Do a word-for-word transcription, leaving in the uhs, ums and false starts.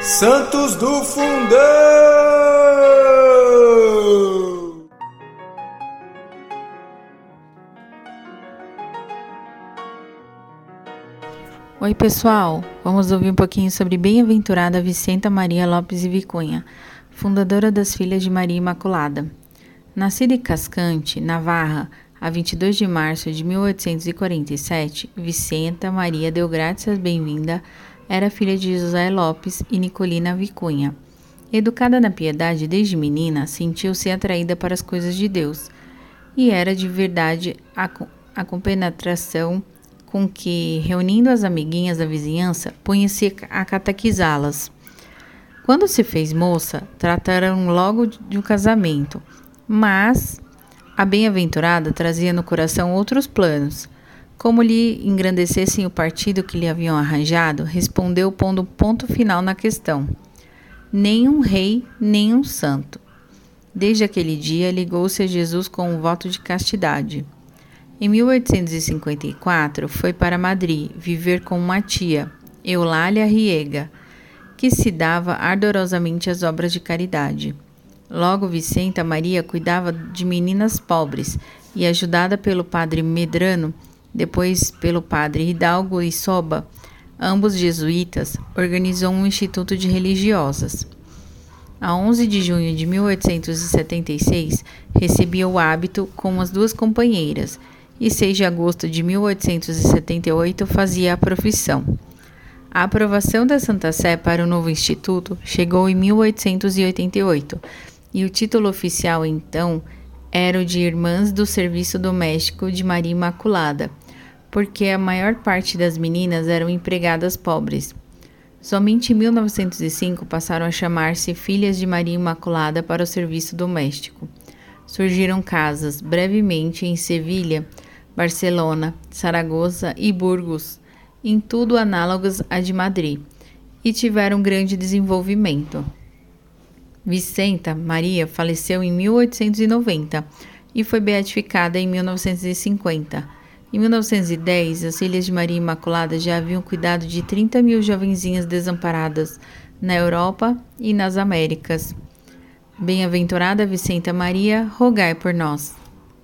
Santos do Fundão! Oi pessoal, vamos ouvir um pouquinho sobre Bem-aventurada Vicenta Maria Lopes e Vicunha, fundadora das Filhas de Maria Imaculada. Nascida em Cascante, Navarra, a vinte e dois de março de mil oitocentos e quarenta e sete, Vicenta Maria deu graças bem-vinda, era filha de José Lopes e Nicolina Vicunha. Educada na piedade desde menina, sentiu-se atraída para as coisas de Deus, e era de verdade a, a compenetração com que, reunindo as amiguinhas da vizinhança, punha-se a catequizá-las. Quando se fez moça, trataram logo de um casamento, mas a bem-aventurada trazia no coração outros planos. Como lhe engrandecessem o partido que lhe haviam arranjado, respondeu pondo ponto final na questão. Nem um rei, nem um santo. Desde aquele dia, ligou-se a Jesus com um voto de castidade. Em mil oitocentos e cinquenta e quatro, foi para Madrid viver com uma tia, Eulália Riega, que se dava ardorosamente às obras de caridade. Logo, Vicenta Maria cuidava de meninas pobres e, ajudada pelo padre Medrano, depois pelo padre Hidalgo e Soba, ambos jesuítas, organizou um instituto de religiosas. A onze de junho de mil oitocentos e setenta e seis, recebia o hábito com as duas companheiras, e seis de agosto de mil oitocentos e setenta e oito fazia a profissão. A aprovação da Santa Sé para o novo instituto chegou em mil oitocentos e oitenta e oito, e o título oficial, então, era o de Irmãs do Serviço Doméstico de Maria Imaculada, porque a maior parte das meninas eram empregadas pobres. Somente em mil novecentos e cinco passaram a chamar-se Filhas de Maria Imaculada para o serviço doméstico. Surgiram casas, brevemente, em Sevilha, Barcelona, Saragoça e Burgos, em tudo análogas à de Madrid, e tiveram grande desenvolvimento. Vicenta Maria faleceu em mil oitocentos e noventa e foi beatificada em mil novecentos e cinquenta. Em mil novecentos e dez, as Filhas de Maria Imaculada já haviam cuidado de trinta mil jovenzinhas desamparadas na Europa e nas Américas. Bem-aventurada Vicenta Maria, rogai por nós.